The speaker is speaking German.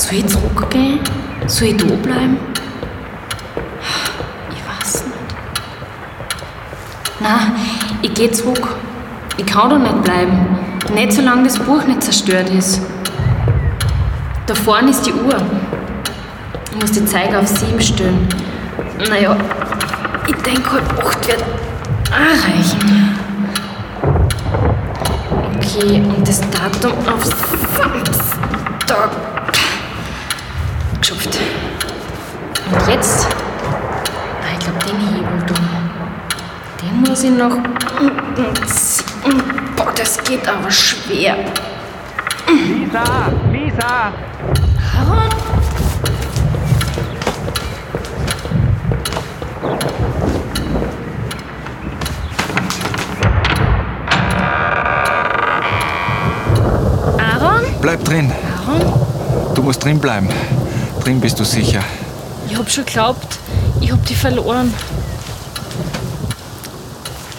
Soll ich zurückgehen? Soll ich da bleiben? Ich weiß nicht. Nein, ich geh zurück. Ich kann da nicht bleiben. Nicht solange das Buch nicht zerstört ist. Da vorne ist die Uhr. Ich muss die Zeiger auf 7 stellen. Naja, ich denke, halb 8 wird auch reichen. Okay, und das Datum auf Samstag. Geschafft. Und jetzt? Ich glaube, den Hebel da. Den muss ich noch unten ziehen. Boah, das geht aber schwer. Lisa! Aaron? Aaron? Bleib drin. Aaron? Du musst drin bleiben. Drin bist du sicher. Ich hab schon geglaubt, ich hab dich verloren.